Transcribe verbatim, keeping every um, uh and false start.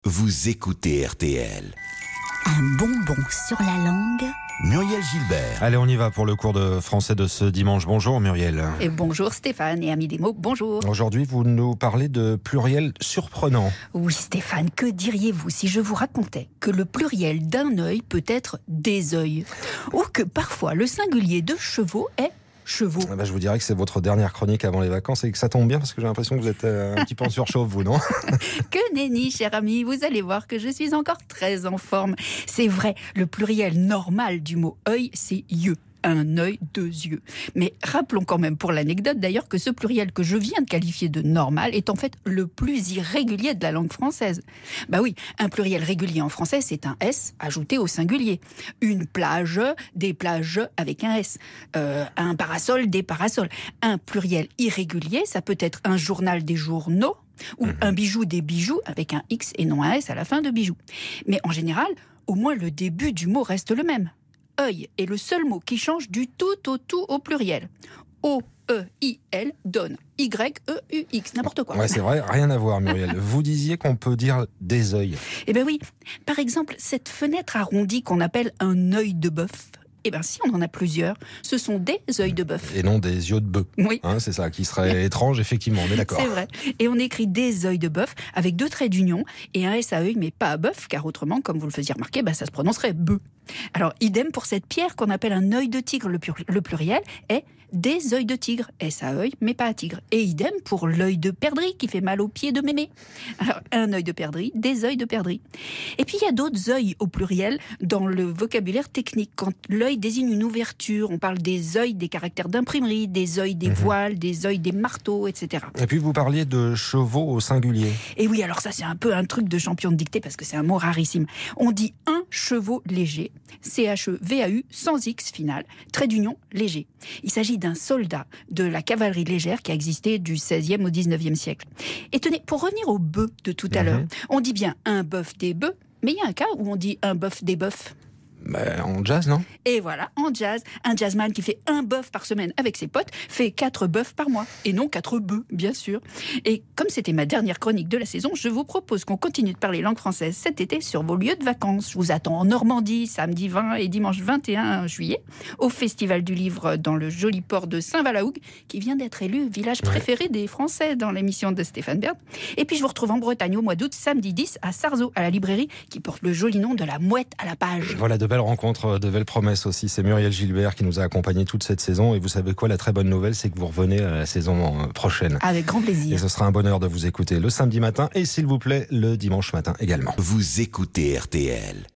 Vous écoutez R T L. Un bonbon sur la langue. Muriel Gilbert. Allez, on y va pour le cours de français de ce dimanche. Bonjour Muriel. Et bonjour Stéphane et amis des mots, bonjour. Aujourd'hui, vous nous parlez de pluriel surprenant. Oui Stéphane, que diriez-vous si je vous racontais que le pluriel d'un œil peut être des œils, ou que parfois le singulier de chevaux est chevaux? Ah bah, je vous dirais que c'est votre dernière chronique avant les vacances et que ça tombe bien parce que j'ai l'impression que vous êtes euh, un petit peu en surchauffe, vous, non? Que nenni, cher ami, vous allez voir que je suis encore très en forme. C'est vrai, le pluriel normal du mot œil, c'est yeux. Un œil, deux yeux. Mais rappelons quand même pour l'anecdote d'ailleurs que ce pluriel que je viens de qualifier de normal est en fait le plus irrégulier de la langue française. Bah oui, un pluriel régulier en français, c'est un S ajouté au singulier. Une plage, des plages avec un S. Euh, un parasol, des parasols. Un pluriel irrégulier, ça peut être un journal, des journaux, ou mmh. un bijou, des bijoux avec un X et non un S à la fin de bijoux. Mais en général, au moins le début du mot reste le même. Œil est le seul mot qui change du tout au tout au pluriel. O E I L donne Y E U X, n'importe quoi. Ouais, c'est vrai, rien à voir Muriel. Vous disiez qu'on peut dire des œils. Eh bien oui, par exemple, cette fenêtre arrondie qu'on appelle un œil de bœuf, eh bien, si on en a plusieurs, ce sont des œils de bœuf. Et non des yeux de bœuf. Oui. Hein, c'est ça, qui serait étrange, effectivement, on est d'accord. C'est vrai. Et on écrit des œils de bœuf avec deux traits d'union et un S à œil, mais pas à bœuf, car autrement, comme vous le faisiez remarquer, bah, ça se prononcerait bœuf. Alors, idem pour cette pierre qu'on appelle un œil de tigre, le, pur- le pluriel est des œils de tigre, S à œil, mais pas à tigre. Et idem pour l'œil de perdrix qui fait mal aux pieds de mémé. Alors, un œil de perdrix, des œils de perdrix. Et puis, il y a d'autres œils au pluriel dans le vocabulaire technique. Quand l'œil désigne une ouverture, on parle des œils des caractères d'imprimerie, des œils des mmh. voiles, des œils des marteaux, et cetera. Et puis, vous parliez de chevaux au singulier. Et oui, alors ça, c'est un peu un truc de champion de dictée parce que c'est un mot rarissime. On dit un chevaux léger, C H E V A U, sans X final, trait d'union léger. Il s'agit d'un soldat de la cavalerie légère qui a existé du seizième au dix-neuvième siècle. Et tenez, pour revenir au bœuf de tout à mmh. l'heure, on dit bien un bœuf des bœufs, mais il y a un cas où on dit un bœuf des bœufs. Ben, en jazz, non? Et voilà, en jazz, un jazzman qui fait un bœuf par semaine avec ses potes fait quatre bœufs par mois. Et non quatre bœufs, bien sûr. Et comme c'était ma dernière chronique de la saison, je vous propose qu'on continue de parler langue française cet été sur vos lieux de vacances. Je vous attends en Normandie, samedi vingt et dimanche vingt et un juillet, au Festival du Livre dans le joli port de Saint-Valahougue, qui vient d'être élu village préféré des Français dans l'émission de Stéphane Bern. Et puis je vous retrouve en Bretagne au mois d'août, samedi dix, à Sarzeau, à la librairie, qui porte le joli nom de la Mouette à la page. Voilà, de belles rencontres, de belles promesses aussi. C'est Muriel Gilbert qui nous a accompagnés toute cette saison. Et vous savez quoi, la très bonne nouvelle, c'est que vous revenez à la saison prochaine. Avec grand plaisir. Et ce sera un bonheur de vous écouter le samedi matin et s'il vous plaît, le dimanche matin également. Vous écoutez R T L.